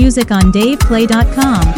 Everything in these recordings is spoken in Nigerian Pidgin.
music on DavePlay.com.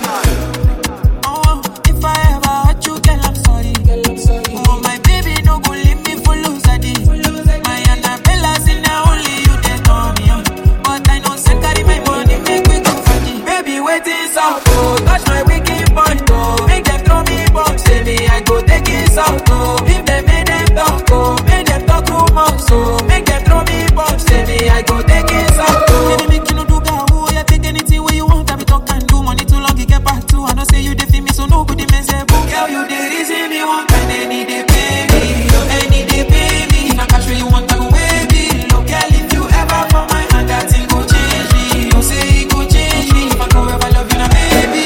If I ever hurt you, girl, I'm sorry. Oh, my baby, no go leave me for losadi. My Annabella's in now, only you they call me on. But I know say carry my money, make we go funny. Baby, waiting so cold, touch my wicked point, oh. Make them throw me bomb, say me I go take it out, oh. If they make them talk, oh, make them talk rumors, so make them throw me bomb, say me I go take it out, oh. Baby, make you no do gawo, you take anything where you want, I be talk and do money too long, you get back to. I know say you dey feel me, so nobody may say, book, girl, you dey reason me one kind, any day pay me, any day pay me. If I cash where you want, I go way be low, girl, if you ever for my hand, that thing go change me. You say it go change me, if I go ever love you, now baby.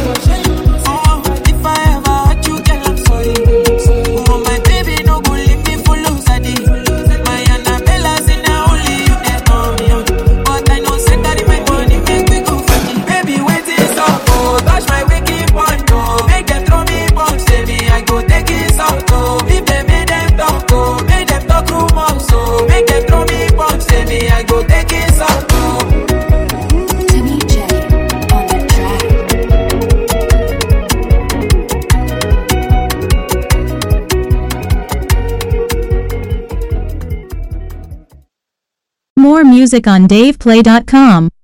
If I ever hurt you, girl, I'm sorry. Oh, my baby, no go leave me for losadi. My Annabella's in now, only you they call me on. But I know say carry my money, make we go funny. Baby, waiting so cold, touch my wicked point, oh. Make them throw me bomb, say me I go take it out, oh. If they make them talk, oh, make them talk rumors, so make them throw me bomb, say me I go take it out, oh. Timmy J on the track. More music on DavePlay.com.